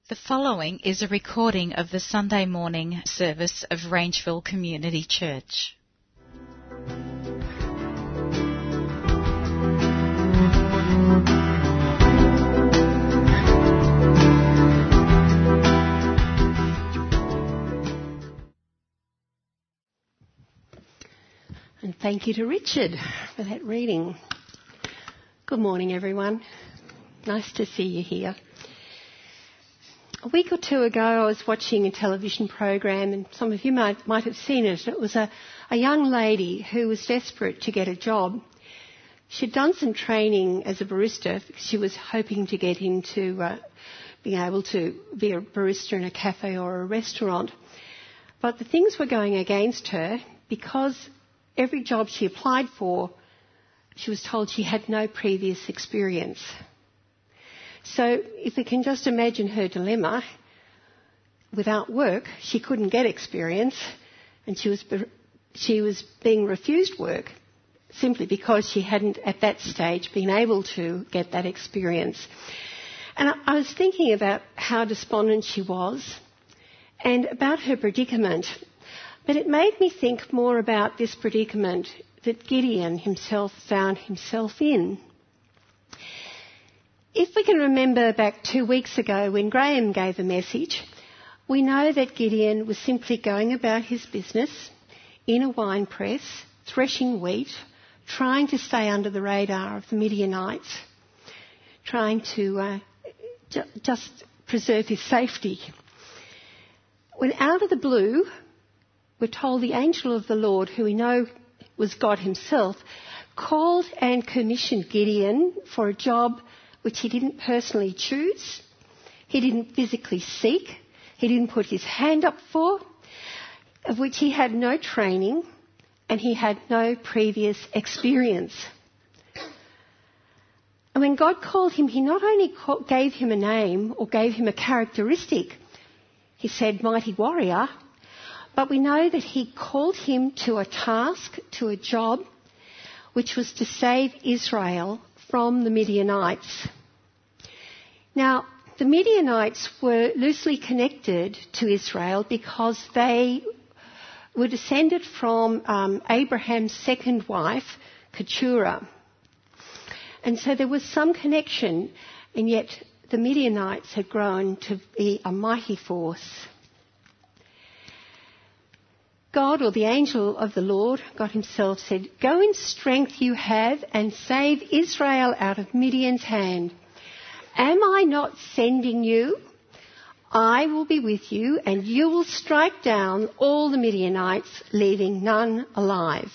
The following is a recording of the Sunday morning service of Rangeville Community Church. And thank you to Richard for that reading. Good morning, everyone. Nice to see you here. A week or two ago, I was watching a television program, and some of you might have seen it. It was a young lady who was desperate to get a job. She'd done some training as a barista because she was hoping to get into being able to be a barista in a cafe or a restaurant. But the things were going against her because every job she applied for, she was told she had no previous experience. So if we can just imagine her dilemma, without work, she couldn't get experience, and she was being refused work simply because she hadn't at that stage been able to get that experience. And I was thinking about how despondent she was and about her predicament, but it made me think more about this predicament that Gideon himself found himself in. If we can remember back 2 weeks ago when Graham gave a message, we know that Gideon was simply going about his business in a wine press, threshing wheat, trying to stay under the radar of the Midianites, trying to just preserve his safety. When out of the blue, we're told the angel of the Lord, who we know was God himself, called and commissioned Gideon for a job which he didn't personally choose, he didn't physically seek, he didn't put his hand up for, of which he had no training and he had no previous experience. And when God called him, he not only gave him a name or gave him a characteristic, he said mighty warrior, but we know that he called him to a task, to a job, which was to save Israel from the Midianites. Now, the Midianites were loosely connected to Israel because they were descended from Abraham's second wife, Keturah. And so there was some connection, and yet the Midianites had grown to be a mighty force. God, or the angel of the Lord, God himself said, "Go in strength you have and save Israel out of Midian's hand. Am I not sending you? I will be with you and you will strike down all the Midianites, leaving none alive."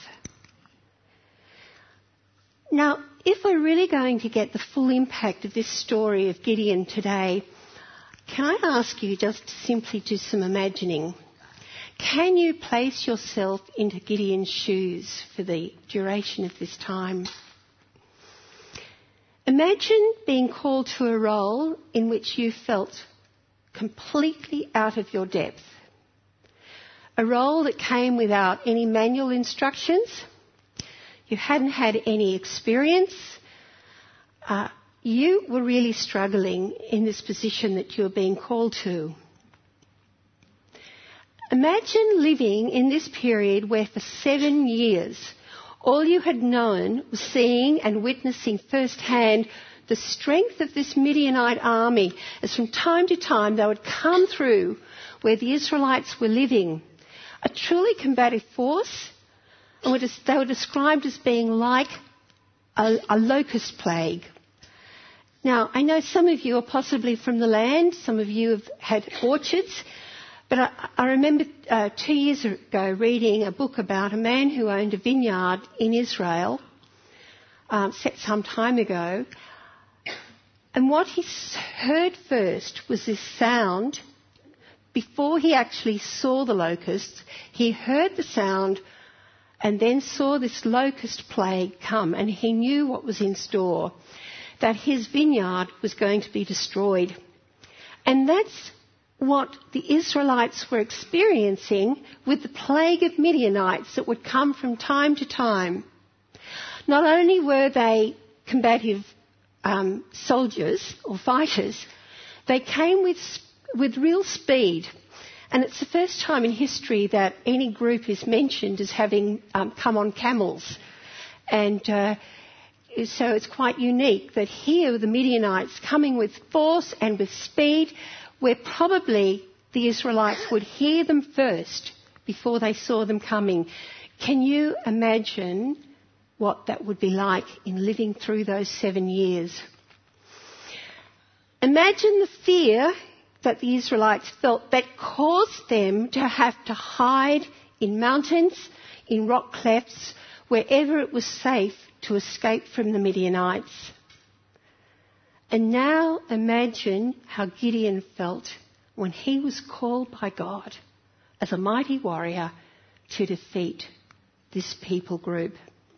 Now, if we're really going to get the full impact of this story of Gideon today, can I ask you just to simply do some imagining? Can you place yourself into Gideon's shoes for the duration of this time? Imagine being called to a role in which you felt completely out of your depth. A role that came without any manual instructions. You hadn't had any experience. You were really struggling in this position that you were being called to. Imagine living in this period where for 7 years all you had known was seeing and witnessing firsthand the strength of this Midianite army as from time to time they would come through where the Israelites were living. A truly combative force, and they were described as being like a locust plague. Now, I know some of you are possibly from the land, some of you have had orchards. But I remember 2 years ago reading a book about a man who owned a vineyard in Israel some time ago. And what he heard first was this sound. Before he actually saw the locusts, he heard the sound and then saw this locust plague come, and he knew what was in store, that his vineyard was going to be destroyed. And that's what the Israelites were experiencing with the plague of Midianites that would come from time to time. Not only were they combative soldiers or fighters, they came with with real speed. And it's the first time in history that any group is mentioned as having come on camels. And so it's quite unique that here the Midianites coming with force and with speed, where probably the Israelites would hear them first before they saw them coming. Can you imagine what that would be like in living through those 7 years? Imagine the fear that the Israelites felt that caused them to have to hide in mountains, in rock clefts, wherever it was safe to escape from the Midianites. And now imagine how Gideon felt when he was called by God as a mighty warrior to defeat this people group.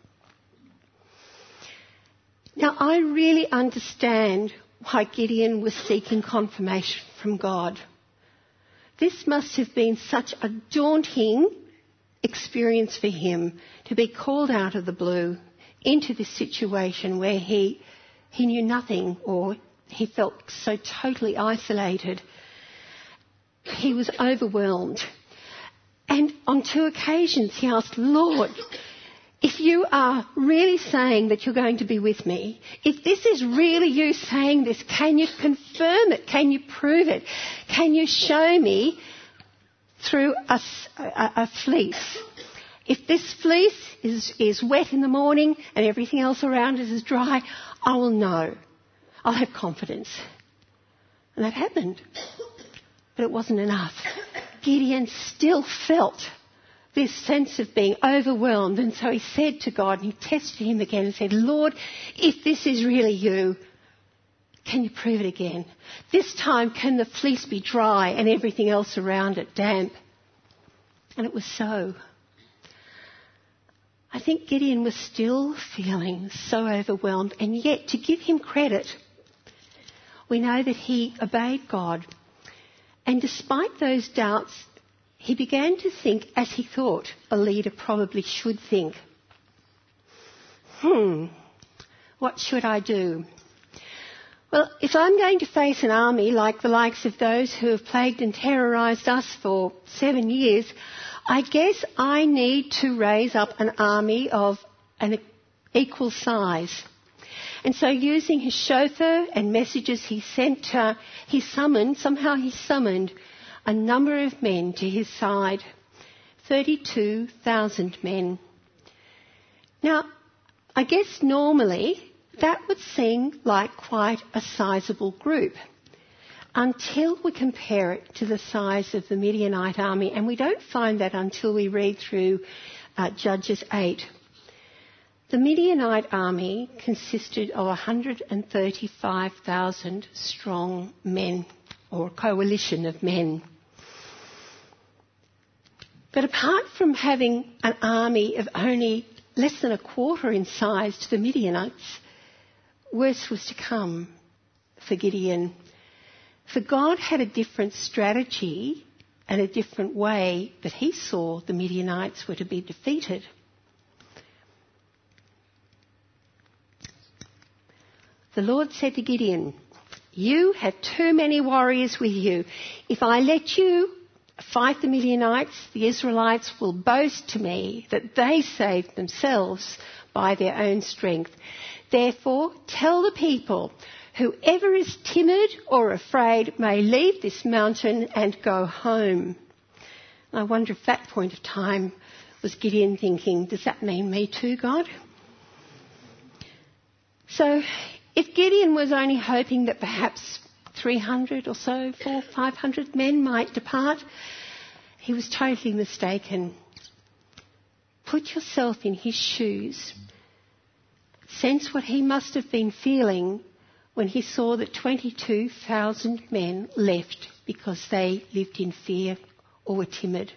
Now, I really understand why Gideon was seeking confirmation from God. This must have been such a daunting experience for him to be called out of the blue into this situation where he knew nothing, or he felt so totally isolated. He was overwhelmed. And on 2 occasions he asked, Lord, if you are really saying that you're going to be with me, if this is really you saying this, can you confirm it? Can you prove it? Can you show me through a fleece? If this fleece is wet in the morning and everything else around it is dry, I will know. I'll have confidence. And that happened. But it wasn't enough. Gideon still felt this sense of being overwhelmed, and so he said to God, and he tested him again and said, Lord, if this is really you, can you prove it again? This time, can the fleece be dry and everything else around it damp? And it was so. I think Gideon was still feeling so overwhelmed, and yet, to give him credit, we know that he obeyed God. And despite those doubts, he began to think as he thought a leader probably should think. What should I do? Well, if I'm going to face an army like the likes of those who have plagued and terrorised us for 7 years, I guess I need to raise up an army of an equal size. And so, using his chauffeur and messages he sent, he summoned a number of men to his side, 32,000 men. Now, I guess normally that would seem like quite a sizable group until we compare it to the size of the Midianite army, and we don't find that until we read through Judges 8. The Midianite army consisted of 135,000 strong men, or a coalition of men. But apart from having an army of only less than a quarter in size to the Midianites, worse was to come for Gideon. For God had a different strategy and a different way that he saw the Midianites were to be defeated. The Lord said to Gideon, you have too many warriors with you. If I let you fight the Midianites, the Israelites will boast to me that they saved themselves by their own strength. Therefore, tell the people, whoever is timid or afraid may leave this mountain and go home. I wonder if that point of time was Gideon thinking, does that mean me too, God? So, if Gideon was only hoping that perhaps 300 or so, 500 men might depart, he was totally mistaken. Put yourself in his shoes. Sense what he must have been feeling when he saw that 22,000 men left because they lived in fear or were timid.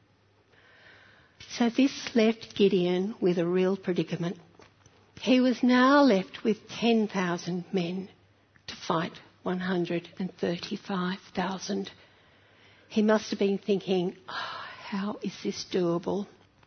So this left Gideon with a real predicament. He was now left with 10,000 men to fight 135,000. He must have been thinking, how is this doable?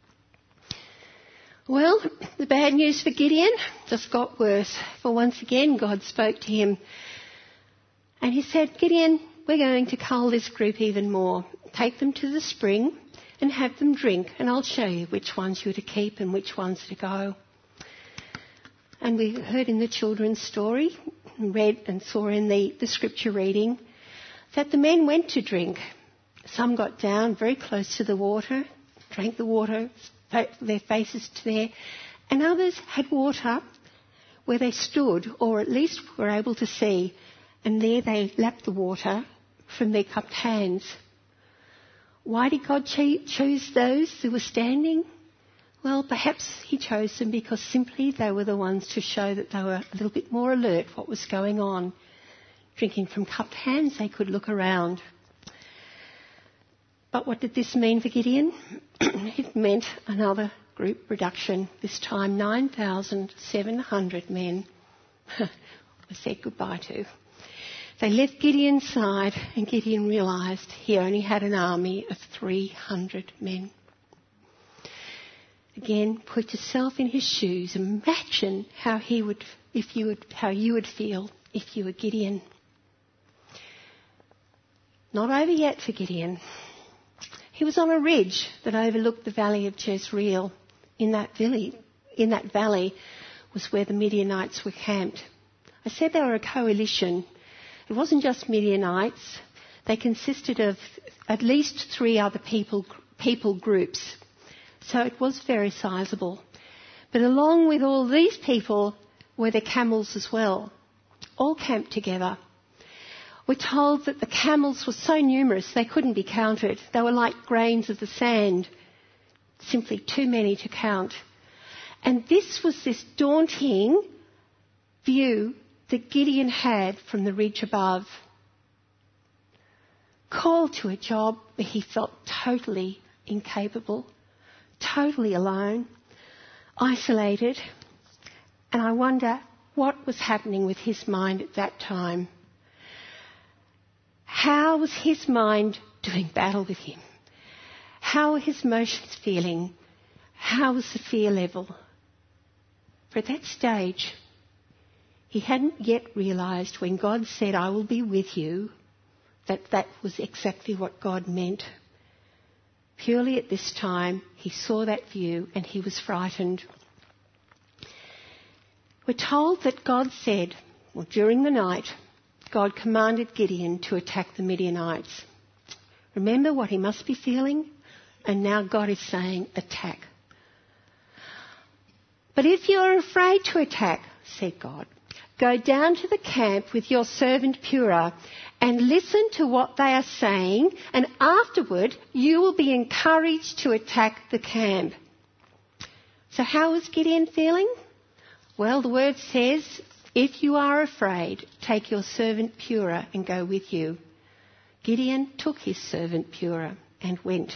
Well, the bad news for Gideon just got worse. For once again, God spoke to him. And he said, Gideon, we're going to cull this group even more. Take them to the spring and have them drink, and I'll show you which ones you're to keep and which ones to go. And we heard in the children's story, read and saw in the scripture reading, that the men went to drink. Some got down very close to the water, drank the water, their faces to there, and others had water where they stood, or at least were able to see, and there they lapped the water from their cupped hands. Why did God choose those who were standing? Well, perhaps he chose them because simply they were the ones to show that they were a little bit more alert what was going on. Drinking from cupped hands, they could look around. But what did this mean for Gideon? It meant another group reduction, this time 9,700 men were said goodbye to. They left Gideon's side, and Gideon realised he only had an army of 300 men. Again, put yourself in his shoes. Imagine how you would feel if you were Gideon. Not over yet for Gideon. He was on a ridge that overlooked the valley of Jezreel. In that valley was where the Midianites were camped. I said they were a coalition. It wasn't just Midianites. They consisted of at least 3 other people groups. So it was very sizable. But along with all these people were their camels as well, all camped together. We're told that the camels were so numerous they couldn't be counted. They were like grains of the sand, simply too many to count. And this was this daunting view that Gideon had from the ridge above. Called to a job where he felt totally incapable, totally alone, isolated. And I wonder what was happening with his mind at that time. How was his mind doing battle with him? How were his emotions feeling? How was the fear level? For at that stage, he hadn't yet realised when God said, "I will be with you," that was exactly what God meant. Purely at this time, he saw that view and he was frightened. We're told that God said, during the night, God commanded Gideon to attack the Midianites. Remember what he must be feeling? And now God is saying, attack. But if you're afraid to attack, said God, go down to the camp with your servant Purah and listen to what they are saying, and afterward you will be encouraged to attack the camp. So how was Gideon feeling? Well, the word says, if you are afraid, take your servant Purah and go with you. Gideon took his servant Purah and went.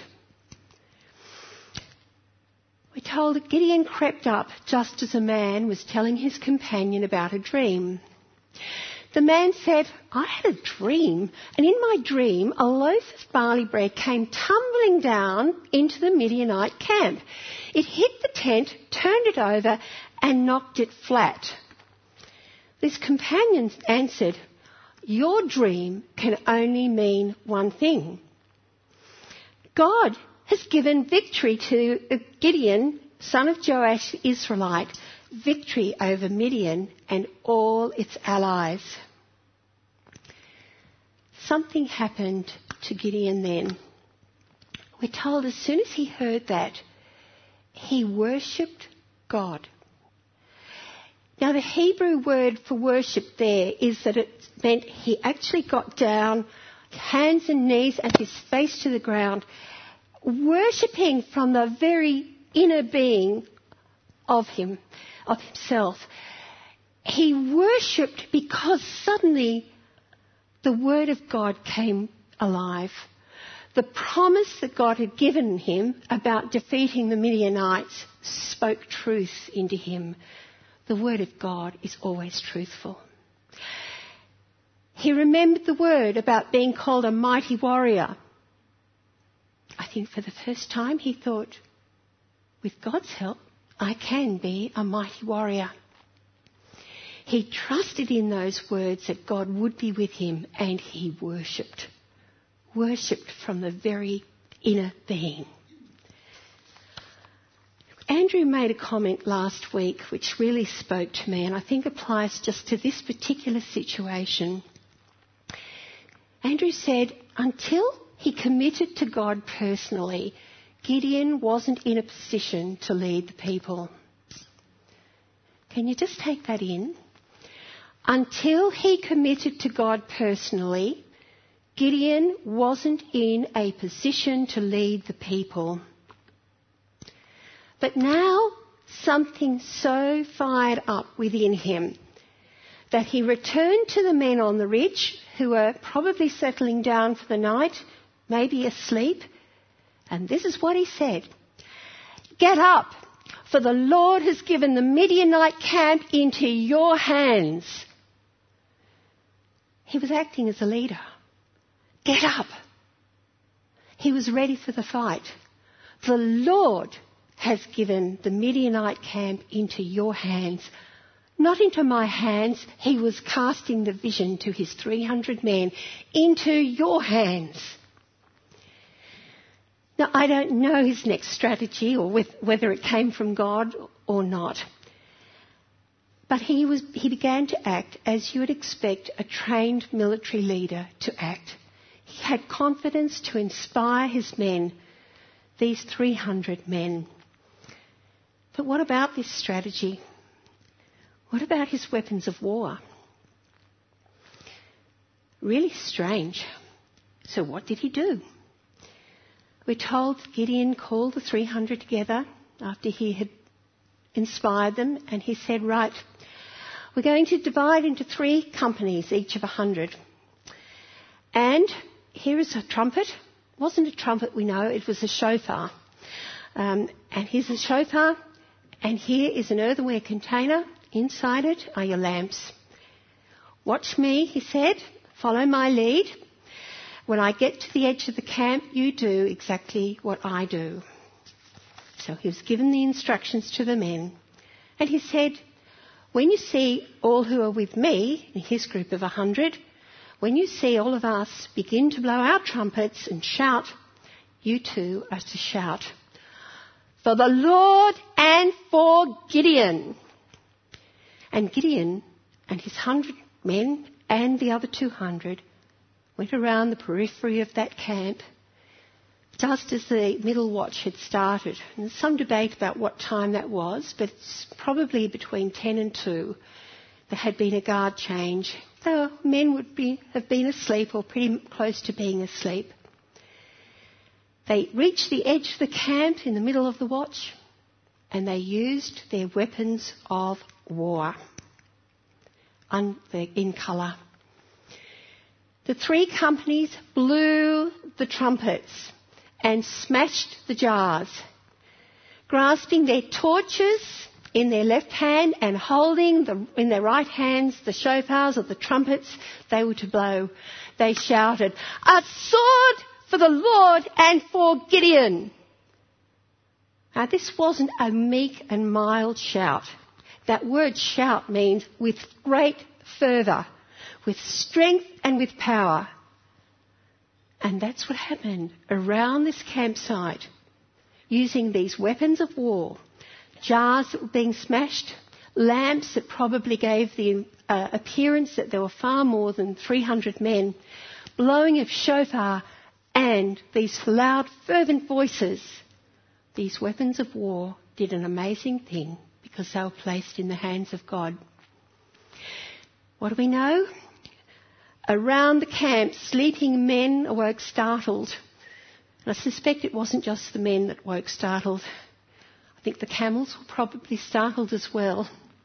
We're told that Gideon crept up just as a man was telling his companion about a dream. The man said, I had a dream, and in my dream a loaf of barley bread came tumbling down into the Midianite camp. It hit the tent, turned it over, and knocked it flat. This companion answered, your dream can only mean one thing. God has given victory to Gideon, son of Joash the Israelite, victory over Midian and all its allies. Something happened to Gideon then. We're told as soon as he heard that, he worshipped God. Now the Hebrew word for worship there is that it meant he actually got down, hands and knees and his face to the ground, worshipping from the very inner being of himself. He worshipped because suddenly the word of God came alive. The promise that God had given him about defeating the Midianites spoke truth into him. The word of God is always truthful. He remembered the word about being called a mighty warrior. I think for the first time he thought, with God's help, I can be a mighty warrior. He trusted in those words that God would be with him, and he worshipped from the very inner being. Andrew made a comment last week which really spoke to me, and I think applies just to this particular situation. Andrew said, until he committed to God personally, Gideon wasn't in a position to lead the people. Can you just take that in? Until he committed to God personally, Gideon wasn't in a position to lead the people. But now something so fired up within him that he returned to the men on the ridge who were probably settling down for the night, maybe asleep, and this is what he said: "Get up, for the Lord has given the Midianite camp into your hands." He was acting as a leader. Get up. He was ready for the fight. The Lord has given the Midianite camp into your hands. Not into my hands. He was casting the vision to his 300 men. Into your hands. Now, I don't know his next strategy or whether it came from God or not. But he began to act as you would expect a trained military leader to act. He had confidence to inspire his men, these 300 men. But what about this strategy? What about his weapons of war? Really strange. So what did he do? We're told Gideon called the 300 together after he had inspired them, and he said, right, we're going to divide into 3 companies, each of 100. And here is a trumpet. It wasn't a trumpet, we know, it was a shofar. And here's a shofar, and here is an earthenware container. Inside it are your lamps. Watch me, he said. Follow my lead. When I get to the edge of the camp, you do exactly what I do. So he was given the instructions to the men. And he said, when you see all who are with me, in his group of 100, when you see all of us begin to blow our trumpets and shout, you too are to shout, for the Lord and for Gideon. And Gideon and his 100 men and the other 200 went around the periphery of that camp just as the middle watch had started. And there's some debate about what time that was, but it's probably between 10 and 2. There had been a guard change. The men would have been asleep or pretty close to being asleep. They reached the edge of the camp in the middle of the watch, and they used their weapons of war in colour. The 3 companies blew the trumpets and smashed the jars. Grasping their torches in their left hand and holding in their right hands the shofars or the trumpets they were to blow, they shouted, "A sword for the Lord and for Gideon." Now, this wasn't a meek and mild shout. That word shout means with great fervour, with strength and with power. And that's what happened around this campsite, using these weapons of war, jars that were being smashed, lamps that probably gave the appearance that there were far more than 300 men, blowing of shofar, and these loud, fervent voices. These weapons of war did an amazing thing because they were placed in the hands of God. What do we know? Around the camp, sleeping men awoke startled. And I suspect it wasn't just the men that woke startled. I think the camels were probably startled as well.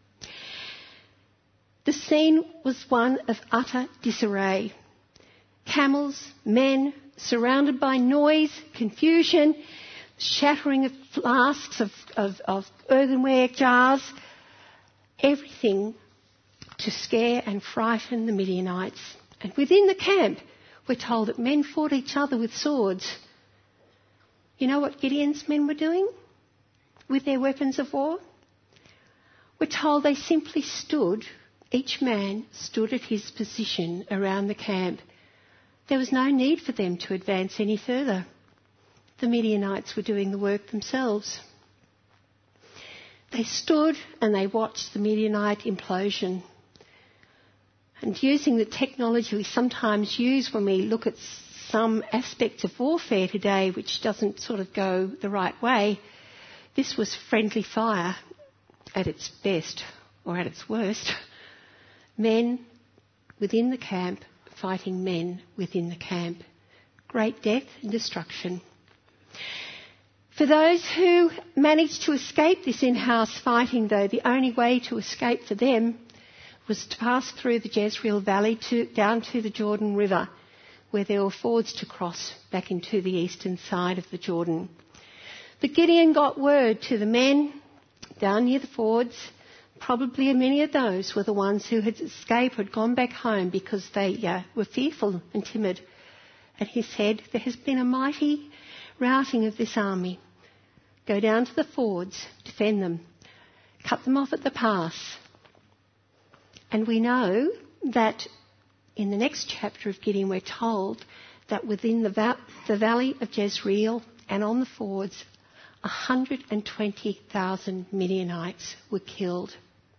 The scene was one of utter disarray. Camels, men, surrounded by noise, confusion, shattering of flasks of earthenware jars, everything to scare and frighten the Midianites. And within the camp, we're told that men fought each other with swords. You know what Gideon's men were doing with their weapons of war? We're told they simply stood each man stood at his position around the camp, there was no need for them to advance any further. The Midianites were doing the work themselves. They stood and they watched the Midianite implosion. And using the technology we sometimes use when we look at some aspects of warfare today which doesn't sort of go the right way, this was friendly fire at its best or at its worst. Men within the camp fighting men within the camp. Great death and destruction. For those who managed to escape this in-house fighting, though, the only way to escape for them was to pass through the Jezreel Valley down to the Jordan River, where there were fords to cross back into the eastern side of the Jordan. But Gideon got word to the men down near the fords. Probably many of those were the ones who had escaped, had gone back home because they were fearful and timid. And he said, there has been a mighty routing of this army. Go down to the fords, defend them, cut them off at the pass. And we know that in the next chapter of Gideon we're told that within the valley of Jezreel and on the fords, 120,000 Midianites were killed.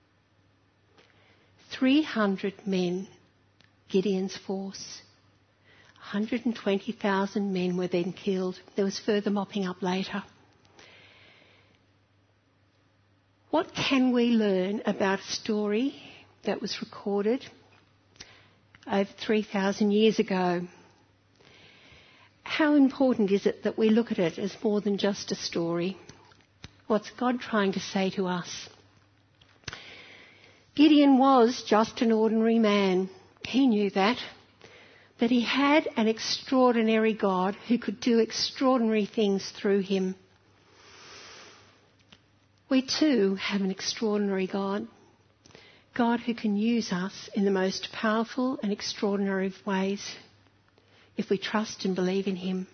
300 men, Gideon's force. 120,000 men were then killed. There was further mopping up later. What can we learn about a story that was recorded over 3,000 years ago? How important is it that we look at it as more than just a story? What's God trying to say to us? Gideon was just an ordinary man. He knew that. But he had an extraordinary God who could do extraordinary things through him. We too have an extraordinary God. God who can use us in the most powerful and extraordinary of ways if we trust and believe in him.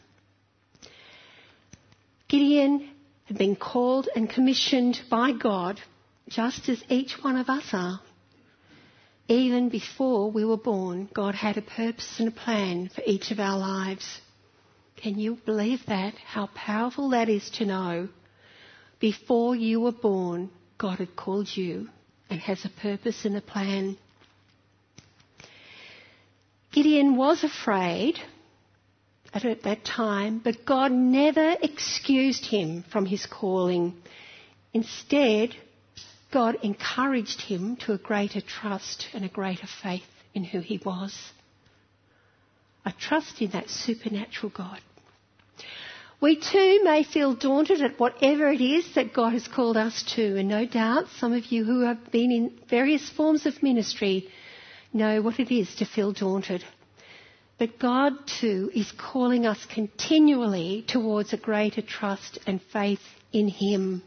Gideon had been called and commissioned by God just as each one of us are. Even before we were born, God had a purpose and a plan for each of our lives. Can you believe that? How powerful that is to know. Before you were born, God had called you and has a purpose and a plan. Gideon was afraid at that time, but God never excused him from his calling. Instead, God encouraged him to a greater trust and a greater faith in who he was. A trust in that supernatural God. We too may feel daunted at whatever it is that God has called us to, and no doubt some of you who have been in various forms of ministry know what it is to feel daunted. But God too is calling us continually towards a greater trust and faith in him.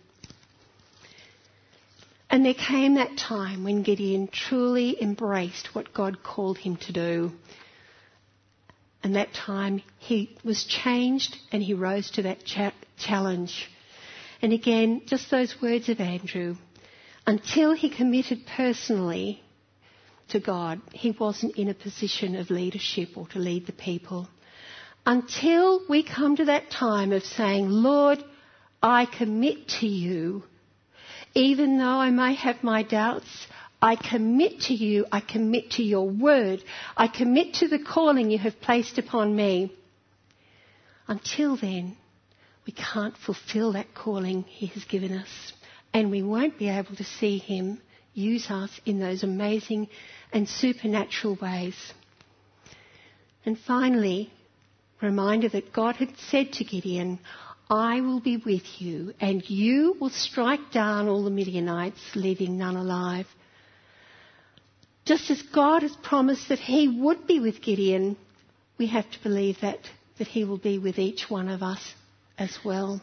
And there came that time when Gideon truly embraced what God called him to do. And that time he was changed and he rose to that challenge. And again, just those words of Andrew. Until he committed personally to God, he wasn't in a position of leadership or to lead the people. Until we come to that time of saying, Lord, I commit to you. Even though I may have my doubts, I commit to you. I commit to your word. I commit to the calling you have placed upon me. Until then, we can't fulfill that calling he has given us. And we won't be able to see him use us in those amazing and supernatural ways. And finally, reminder that God had said to Gideon, I will be with you, and you will strike down all the Midianites, leaving none alive. Just as God has promised that he would be with Gideon, we have to believe that he will be with each one of us as well.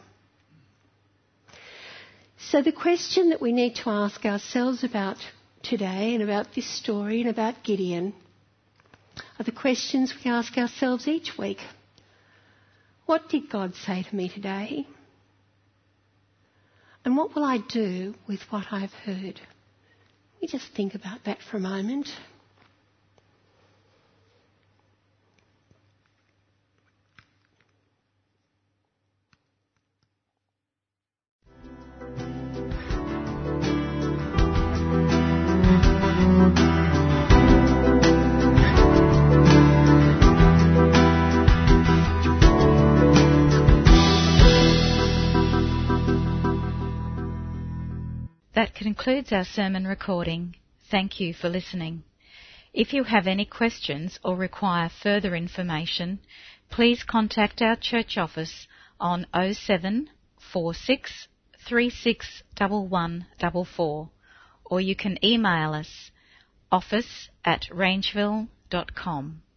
So the question that we need to ask ourselves about today and about this story and about Gideon are the questions we ask ourselves each week. What did God say to me today? And what will I do with what I've heard? We just think about that for a moment. That concludes our sermon recording. Thank you for listening. If you have any questions or require further information, please contact our church office on 07 46 36 1144, or you can email us office@rangeville.com.